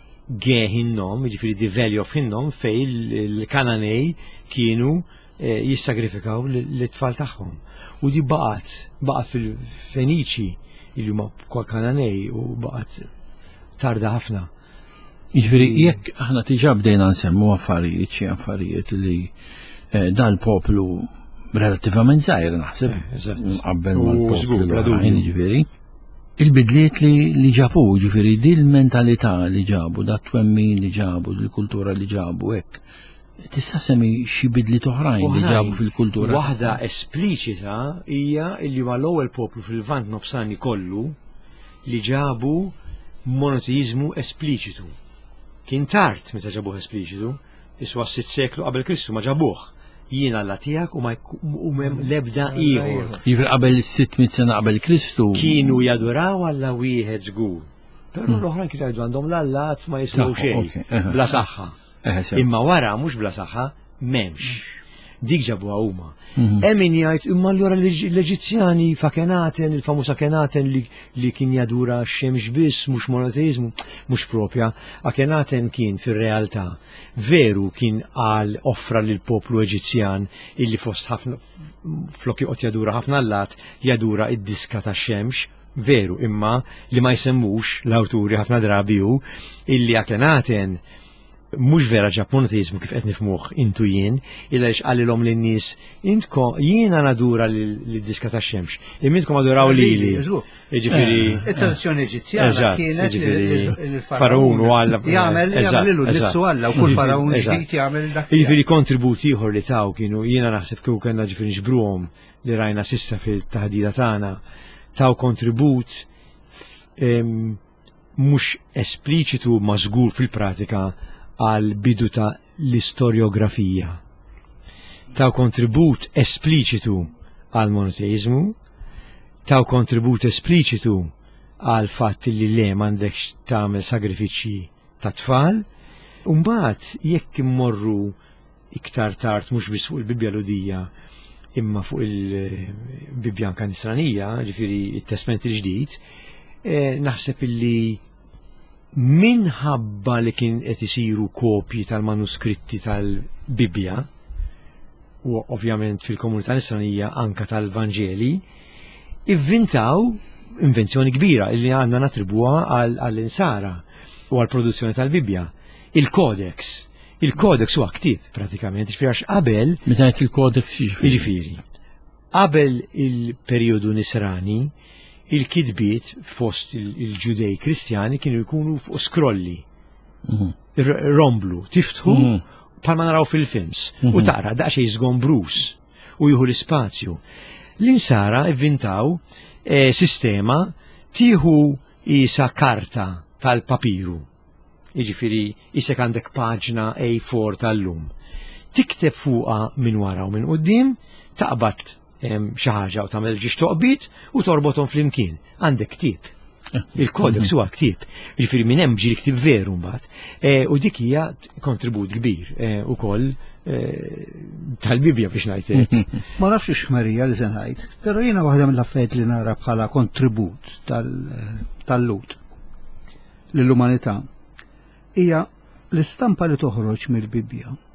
Hinnom, jiġifieri the Valley of Hinnom, fej il-Kananej kienu jissagrifikaw l-tfal tagħhom. U di baqgħet fil-Feniċi li huma kwa Kananej u baqgħet tarda ħafna. Jiġifieri jekk aħna tiġa bdejna nsemmu affarijiet xi affarijiet li dal-poplu relattivament żgħir naħseb qabel mal-poplu l-oħrajn jiġifieri. Il-bidliet li ġabu, ġifieri di l-mentalità li ġabu, da twemmin li ġabu, l-kultura li ġabu hekk. Tista' semmi xi bidliet oħrajn li ġabu fil-kultura. Waħda espliċita hija li huwa l-ewwel poplu fil-Lvant Nofsani kollu li ġabu monoteizmu espliċitu. Kien tard meta ġabuh espliċitu, iswa s-sitt seklu qabel Kristu ma ġabuh. Jien Alla tiegħek u mem lebda ieħor. Jifri qabel 600 sena qabel Kristu. Kienu jaduraw Alla wieħed żgur. Però l-oħrajn kienu jgħidu għandhom l-Allat ma jiswew xejn, bla saħħa. Imma wara mhux bla saħħa m'hemmx. Dik ġabuha huma. Hemm min jgħid imma allura l-Eġizzjani f'Akenaten, il-famuż Akenaten li kien jadura x-xemx biss mhux monoteizmu, mhux propja. Akenaten kien fir-realtà veru kien qal offra lil poplu Eġizzjan illi fost ħafna flok joqgħod jadura ħafna Allat jadura id-diska tax-xemx, veru imma li ma jsemmux l-awturi ħafna drabi hu illi Akenaten mhux vera ġab monoteizmu kif qed nifhmuh intu jien, illa għaliex qalilhom lin-nies intkom jiena nadura lid-diska tax-xemx, imintkom aduraw lili. Jiġifieri it-tradizzjoni Eġizzjana kienet il-faraun u Alla jagħmel lilu nnifsu Alla u kull faraun ġdid jagħmel dak. Jiġifieri kontribut ieħor li taw kienu jiena naħseb kieku kellna ġifieri nġbruhom li rajna s'issa fil-taħdida tagħna taw kontribut mhux espliċitu ma żgur fil-pratika għal bidu ta' l-istoriografija. Taw kontribut espliċitu għal monoteizmu, taw kontribut espliċitu għal fatt li le m'għandekx tagħmel sagrifiċċji ta' tfal, u mbagħad jekk immorru iktar tard mhux biss fuq il-Bibja Ludija imma fuq il-Bibja anka Nisranija, ġifieri it-Testament il-ġdid, naħseb illi minħabba li kien qed isiru kopji tal-manuskritti tal-Bibja u ovvjament fil-komunità nisranija anka tal-Vanġeli, ivvintaw invenzjoni kbira illi għandna natribuha għall-insara u għall-produzzjoni tal-Bibja. Il-Codex. Il-Codex huwa ktieb pratikament, ġifieri qabel. Meta jgħid il-Codex jiġifieri. Qabel il-perjodu nisrani il-kidbiet fost il-Ġudej Kristjani kienu jkunu fuq skrolli, romblu, tiftħu, palma naraw fil-films, u taqra daqxej żgombrus u juhu l-ispazju. L-insara inventaw sistema tieħu isa karta tal-papiru, jiġifieri isek għandek paġna A4 tal-lum. Tikteb fuqha minn wara u minn quddiem, taqbad xi ħaġa u tagħmel ġiex toqbit u torbothom flimkien. Għandek ktieb. Il-Codex huwa ktieb. Jiġifieri minn hemm ġieli ktieb veru mbagħad. U dik hija kontribut kbir ukoll tal-Bibja biex ngħid. Ma nafx x'ħmerija li se ngħid, però jiena waħda mill-affarijiet li nara bħala kontribut tal-Lut lill-umanità hija l-istampa li toħroġ mill-Bibja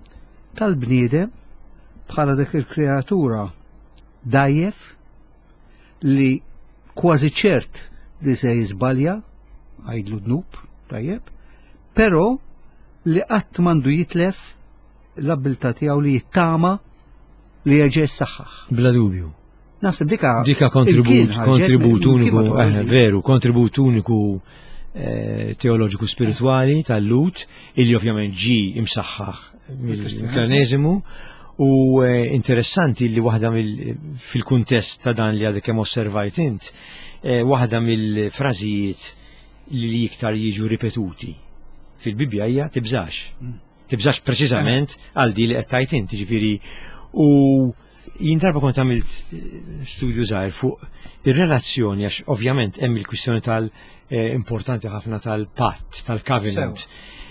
tal-bniedem bħala dak il-kreatura dajjef li kważi ċert li se jizbalja, għajdlu dnub, tajjeb, pero li qatt mandu jitlef l-abilta tiegħu li jittama li jerġa' jissaħħaħ. Bla dubju. Naħseb dika kontribut uniku, veru, kontribut uniku teoloġiku spirituali tal-Lut, illi ovvjament ġi imsaħħaħ mill-Kristijaneżmu, u interessanti li waħda fil-kuntest ta' dan li għadek kemm osservajt int, waħda mill-frażijiet li iktar jiġu ripetuti fil-Bibja hija tibżax. Tibżax preċiżament għal di li qed tajt int, ġifieri, u jien darba kont għamilt studju żgħir fuq ir-relazzjoni għax ovvjament hemm il-kwistjoni importanti ħafna tal-patt, tal-covenant.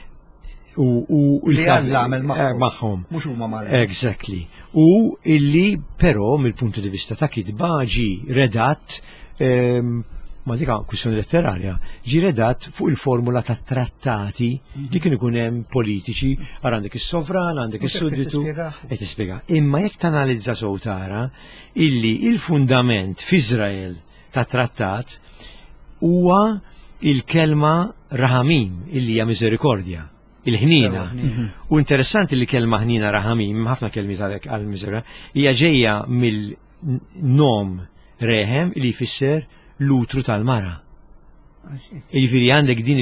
U li Alla għamel magħhom. Mhux huma mal. Exactly. U illi però mill-puntu di vista ta' kitba ġi redatt ma dika kwistjoni letterarja, ġi redatt fuq il-formula ta' trattati li kienu ikun hemm politiċi, għandek is-sovran, għandek is-sudditu, qed tispjega. Imma jekk tanalizza sew tara illi il-fundament f'Iżrael ta' trattat huwa il-kelma rahamim illi hija miżerikordja, il-ħnina. U interessanti li kelma ħnina rahamim, ħafna kelmi għal-miżera, hija ġejja mill-nom rehem li jfisser l-utru tal-mara. Ġifieri għandek din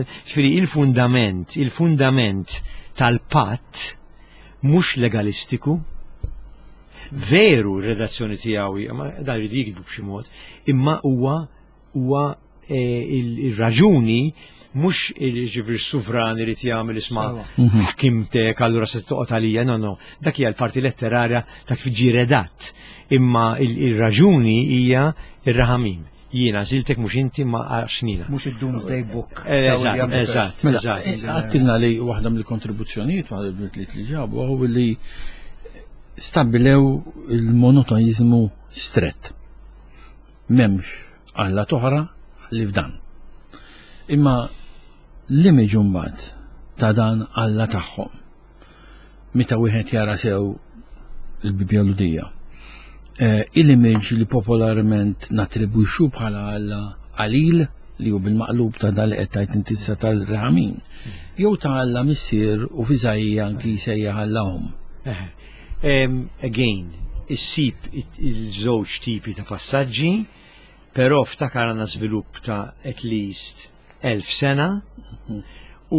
il-fundament tal-patt mhux legalistiku, veru r-redazzjoni tiegħu dan irid jikdbu b'xi mod, imma huwa il-raġuni mhux il-ġifir suvran irid jagħmel isma' ħkimtek allura se toqgħod għalija, no, dak hija l-parti letterarja ta' kif ġie redatt. Imma il-raġuni hija ir-raħamim. Jiena żiltek mhux inti ma għaxnina. Mhux id-Doomsday Book. Eżatt. Għattilna li waħda mill-kontribuzzjonijiet waħda li ġabu huwa li stabbilew il-monotonizmu strett. M'hemmx Alla toħra li f'dan. Imma l-image mbagħad ta' dan Alla tagħhom. Meta wieħed jara sew il-Bibja Ludija. Il-image li popolarment natribwixxu bħala Alla Għalil li hu bil-maqlub ta' dal qed tgħid intissa tal-raħamin. Jew ta' Alla missier u fi żgħija anki jsejjaħ Allahom. Again, issib il-żewġ tipi ta' passaġġi, però ftakar għandna żvilupp ta' at least 1000 sena u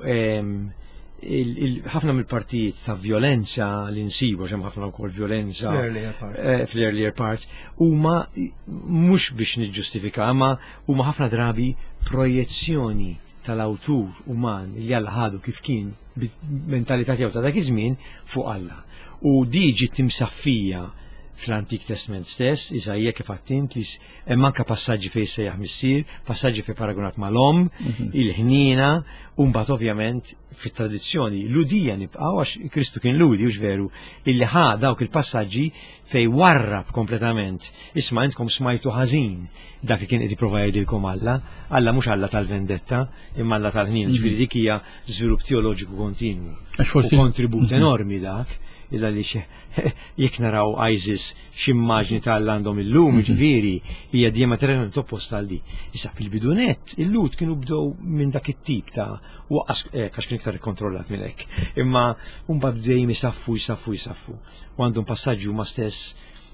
ħafna mill-partijiet ta' violenza li nsibu, xem ħafna wkoll violenza fl-earlier parts, huma mhux biex niġġustifika, ma huma ħafna drabi projezzjoni tal-awtur uman li Alla ħadu kif kien bit-mentalità tiegħu ta' dak iż-żmien fuq Alla. U di ġiet timsaffija fl-Antik Testament stess, Iżajja kif għattint li hemm anke passaġġi fejn sejjaħ missier, passaġġi fejn paragunat mal-om, il-ħnina, u mbagħad ovvjament fit-tradizzjoni ludija nibqgħu għax Kristu kien ludi mhux veru, illi ħa dawk il-passaġġi fejn warrab kompletament. Isma' intkom smajtu ħażin dak li kien qed jipprova jgħidilkom Alla mhux Alla tal-vendetta, imma Alla tal-ħnien, ġifieri dik hija żvilupp teoloġiku kontinwu. U kontribut enormi dak, illa li jekk naraw ISIS x'immaġni tal-għandhom illum, ġifieri hija diametralment opposta għal di. Issa fil-bidunet il-Lut kienu bdew minn dak it-tip ta' waqqas għax kien iktar ikkontrollat minn hekk. Imma mbagħad bdejjem isaffu. U għandhom passaġġi huma stess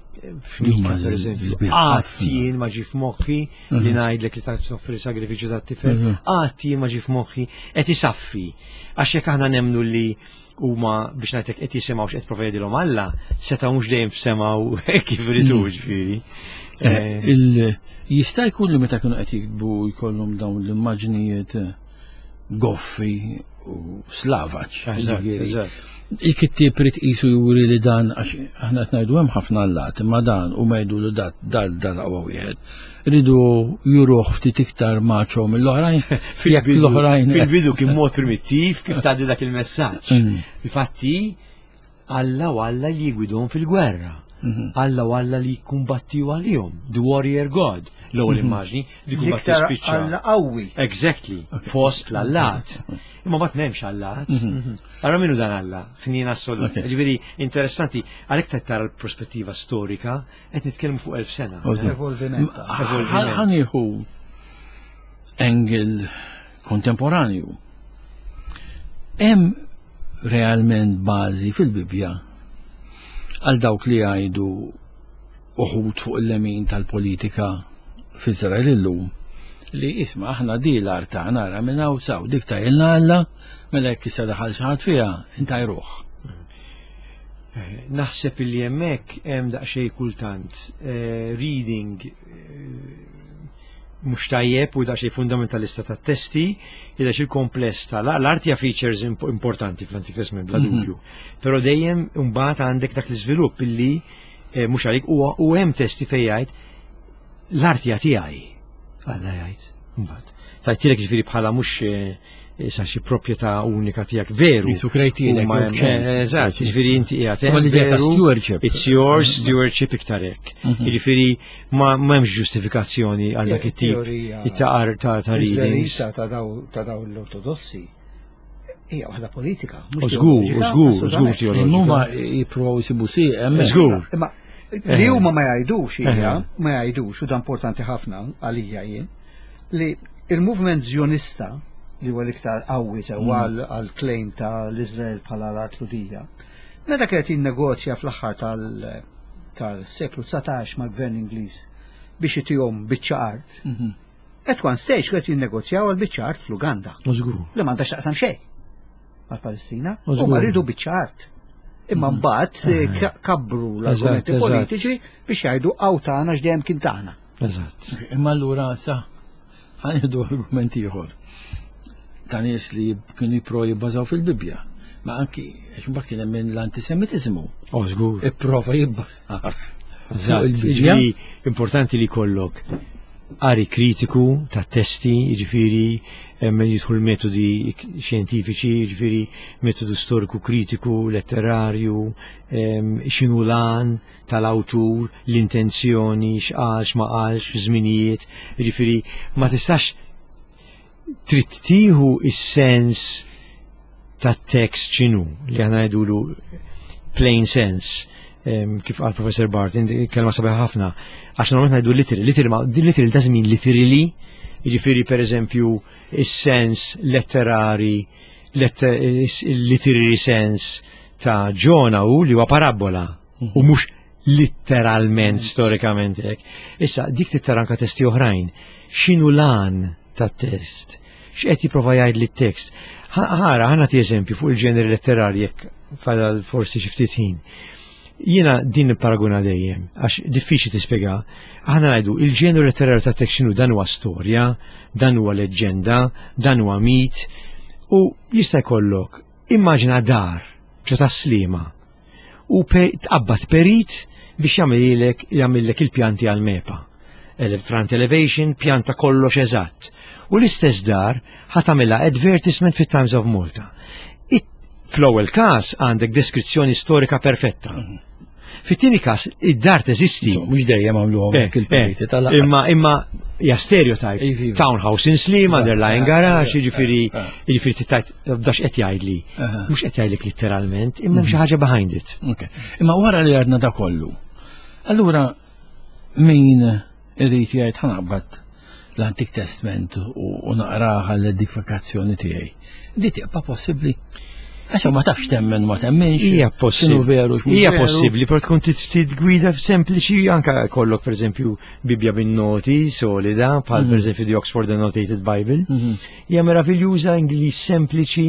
Għattin ma ġi f'moħħi li ngħidlek li ta' soffri sagrifiċċju tat-tifel, għattin ma ġi f'moħħi qed isaffi. Għax jekk aħna nemmnu li huma biex ngħidlek qed jisimgħu x'qed provedilhom Alla, setgħu mhux dejjem f'semgħu kif iridu ġifieri. Jista' jkun li meta kienu qed jikbu jkollhom dawn l-immaġnijiet goffi u slavaċ. Il-kittib rid qisu juri li dan għax aħna qed ngħidu hemm ħafna Allat, imma dan u ma jgħidu li dal aqwa wieħed. Ridu juruh ftit iktar maċo mill-oħrajn. Fil-bidu kien mod primittiv kif tgħaddi dak il-messaġġ. Infatti Alla u Alla li jgwidhom fil-gwerra. Alla u Alla li kumbattiju għalihom, the warrior god, l-ewwel immaġni li kumbatti L-iktar spiċċa. Alla qawwi. Exactly, fost l-allat. Imma bat memx allat. Allora minu dan Alla, ħnina assolut. Ġifieri interessanti, għalhekk tara l-prospettiva storika, qed nitkellmu fuq 1000 sena. Evolviment. ħanieħu engel kontemporanju. Hemm realment bażi fil-Bibja għal dawk li jgħidu uħud fuq il-lemin tal-politika f'Izrael illum li isma' aħna di l-art tagħna nara minn hawn saw dik tajilna Alla mela jekk issa daħal xi ħadd fiha intajruh. Naħseb li hemmhekk hemm daqsxejn kultant reading mhux tajjeb u daqsxejn fundamentalista tat-testi id il-kompless l-art hija features importanti fl-Antik Testament bla dubju. Però dejjem imbagħad għandek dak l-iżvilupp illi mhux għalik u hemm testi fejn jgħid l-art hija tiegħi. Alla jgħid imbagħad. Tajtilek ġifieri bħala mhux sa xi proprjetà unika tiegħek veru. Jisu krejtilek. Eżatt, ġifieri inti qiegħed Ma l-idea ta' stewardship. It's yours, stewardship iktar hekk. Jiġifieri m'hemmx ġustifikazzjoni għal dak it-tip it-taqar ta' readings. Ta' daw l-ortodossi hija waħda politika. Żgur teoloġika. Huma jippruvaw jsibu hemmhekk. Żgur. Imma li huma ma jgħidux hija, ma jgħidux u da importanti ħafna għalija jien li il-movement Zjonista li huwa l-iktar qawwi sewwa għall-claim ta' l-Iżrael bħala l-Artludija. Meta kienet jinnegozja fl-aħħar tal-seklu 19 mal-Gvern Ingliż biex itihom biċċa art. At one stage kienet jinnegozjaw għal-biċċa art fl-Uganda. Li m'għandax taqsam xejn għall-Palestina u ma rridu biċċa art. Imma mbagħad kabbru l-argumenti politiċi biex jgħidu tagħna x'dejjem kien tagħna. Eżatt. Imma allura sa ħanieħdu argumenti ieħor ta' nies li kienu jippruvaw jibbażaw fil-Bibja. Ma anki għax mbagħad kien hemm l-antisemitiżmu. Żgur. Ipprova jibbażar. Il-Bibja importanti li kollok qari kritiku ta' testi, jiġifieri hemm jidħul metodi xjentifiċi, jiġifieri metodu storiku kritiku, letterarju, x'inhu lan tal-awtur, l-intenzjoni, x'qal, x'ma qalx, żminijiet, jiġifieri ma tistax trid tieħu is-sens tat-tekst x'inhu li aħna ngħidulu plain sense. Kif qal Professor Barton, kelma sabiħ ħafna, għax normalment ngħidu literal doesn't mean literally, jiġifieri pereżempju is-sens letterari, literary sense ta' Ġona li huwa parabola u mhux litteralment storikament hekk. Issa dik tittar anke testi oħrajn. X'inhu lan tat-test? X'qed jipprova jgħid li t-tekst? Ħara ħanati eżempju fuq il-ġeneri letterarji jekk fadal forsi xi ftit ħin. Jiena din il-paraguna dejjem, għax diffiċli tispjega, aħna ngħidu il-ġeneru letterarju ta' tekst x'inhu dan huwa storja, dan huwa leġġenda, dan huwa mit, u jista' jkollok immaġina dar ġo ta' slima u tqabbad perit biex jagħmilek il-pjanti għal mepa. Front elevation, pjanta kollox eżatt. U l-istess dar ħatamilha advertisement fit-Times of Malta. Fl-ewwel każ għandek deskrizzjoni storika perfetta. Fit-tieni każ id-dar teżisti. Mhux dejjem għamluhom il-pejti tal-aqas. Imma hija stereotype. Townhouse in slim, underlying garage, jiġifieri tittajt b'dax qed jgħidli. Mhux qed jgħidlek litteralment, imma hemm xi ħaġa behind it. Imma wara li għadna da kollu. Allura min irid jgħid ħanaqbad l-Antik Testament u naqraha l-edifikazzjoni tiegħi. Di tibqa' possibbli? Għaxa ma tafx temmen ma temmenx. Hija possibbli. Veru hija possibbli, però tkun tidgwida sempliċi anke kollok pereżempju Bibja bin-noti solida, bħal pereżempju the Oxford Annotated Bible. Hija meraviljuża, Ingliż sempliċi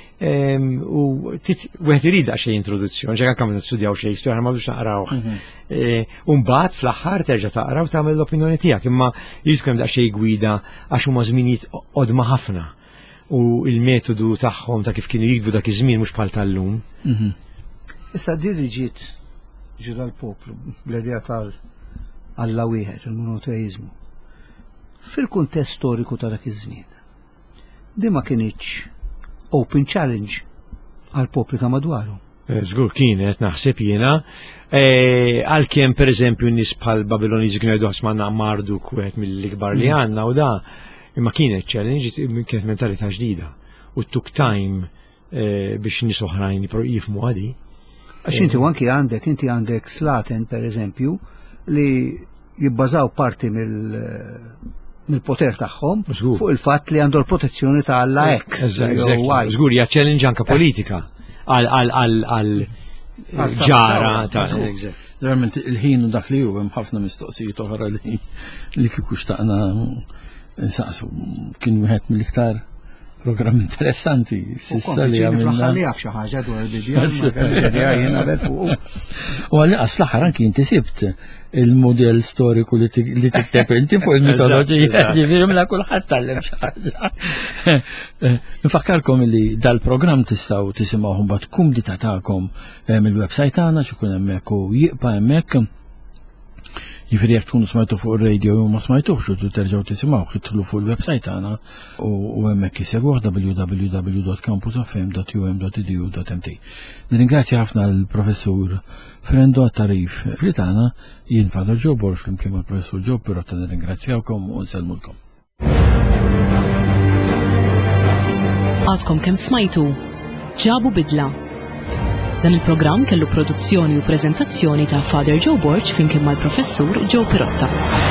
u wieħed irid xejn introduzzjoni, ġek anke ma nistudjaw xejn, speċjalment ma biex naqrawh. U mbagħad fl-aħħar terġa' taqra u tagħmel l-opinjoni tiegħek, imma jrid tkun hemm daqsxejn gwida għax huma żminijiet qodma ħafna. U il-metodu tagħhom ta' kif kienu jikbu dak iż-żmien mhux bħal tal-lum. Issa din li ġiet l-poplu bl-idea tal-Alla wieħed, il-monoteizmu. Fil-kuntest storiku ta' dak iż-żmien. Din ma kienx open challenge għal poplu ta' madwaru. Żgur kienet naħseb jiena għalkemm pereżempju n-nies bħal Babiloniż kienu jgħidu ħasma Marduk wieħed mill-ikbar li għandna u da imma kienet challenge kienet mentalità ġdida u took time biex nies oħrajn jifhmu għadi. Għax inti għandek Slaten pereżempju li jibbażaw parti mill-poter tagħhom fuq il-fatt li għandu l-protezzjoni ta' Alla X. Żgur hija challenge anke politika għal ġara ta' Verament il-ħin u dak li hu hemm ħafna mistoqsijiet oħra li kieku xtaqna nsaqsu kien wieħed mill-iktar programm interessanti sissa li għamilna. Li għaf xi ħaġa dwar il-bidja U għal-qas fl-aħħar anki inti sibt il-modell storiku li tikteb inti fuq il-mitoloġija, ġifieri mela kulħadd tallem xi ħaġa. Nfakkarkom li dal-programm tistgħu tisimgħuhom bad kumdita tagħkom mill-website tagħna x'ikun hemmhekk u jibqa' hemmhekk. Jifiri jek tkunu smajtu fuq il-radio u ma smajtuħx u terġaw tisimaw ħitlu fuq il-websajt għana u għemmek jisegħuħ www.campusofm.um.edu.mt. Nirringrazzja ħafna l-professur Frendo Tarif Fritana, jien Father Joe Borg flimkien mal-professur Joe Pirotta nirringrazzjawkom u nselmulkom. Għadkom kem smajtu ġabu bidla. Dan il-programm kellu produzzjoni u preżentazzjoni ta' Father Joe Borg flimkien mal-professur Joe Pirotta.